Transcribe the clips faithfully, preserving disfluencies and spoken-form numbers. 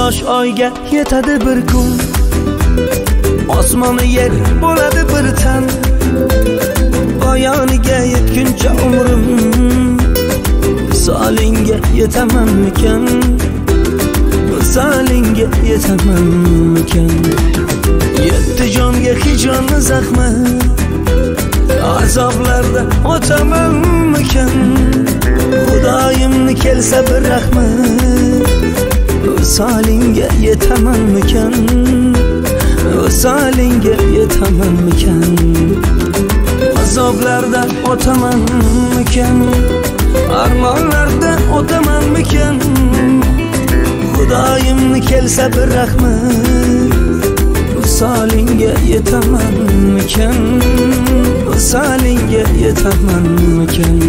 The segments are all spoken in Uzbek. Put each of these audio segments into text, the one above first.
Quyosh oyga yetadi bir kun, osmoni yer bo'ladi bir tan. Poyoniga yetguncha umrim visolingga yetamanmikan, visolingga yetamanmikan. Yetti jonga hijonni zahmi, azoblarda o'tamanmikan. Xudoyimni kelsa bir rahmi, visolingga yetamanmikan, visolingga yetamanmikan. Azoblarda o'tamanmikan, armonlarda o'tamanmikan. Xudoyimni kelsa bir rahmi, visolingga yetamanmikan, visolingga yetamanmikan.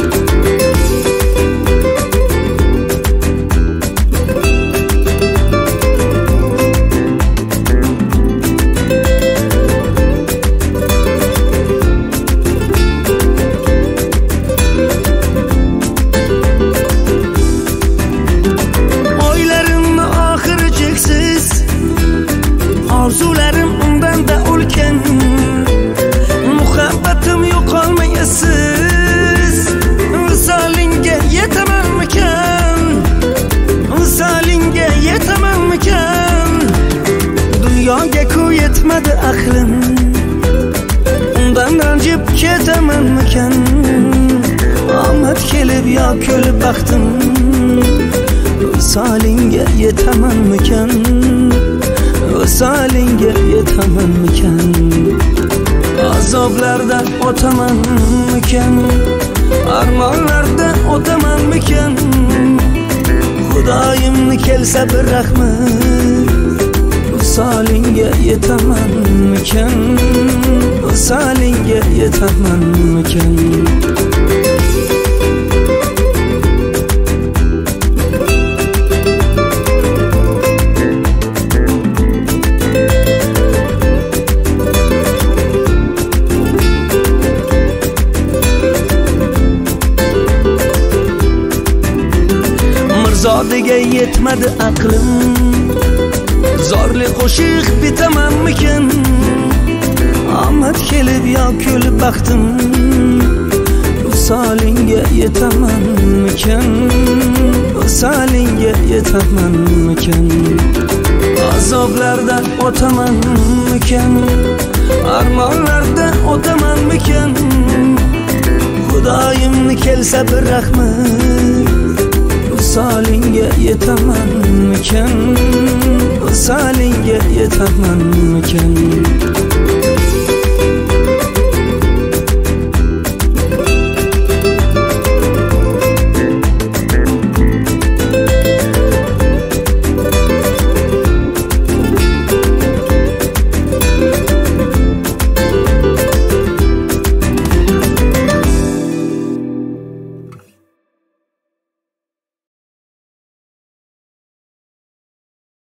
Orzularim undan da ulkan, muhabbatim yo'qolmaysiz. Visolingga yetamanmikan, visolingga yetamanmikan. Dunyoga ku yetmadi aqlim, undan ranjib ketamanmikan. Omad kelib yo kulib baxtim, visolingga yetamanmikan, visolingga yetamanmikan. Azoblarda o'tamanmikan, armonlarda o'tamanmikan. Xudoyimni kelsa bir rahmi, visolingga yetamanmikan, visolingga yetamanmikan. Zodiga yetmadi aqlim, zorli qo'shiq bitamanmikan. Omad kelib yo kulib baxtim, visolingga yetamanmikan, visolingga yetamanmikan. Azoblarda o'tamanmikan, armonlarda o'tamanmikan. Xudoyimni kelsa bir rahmi, visolingga yetamanmikan, visolingga yetamanmikan.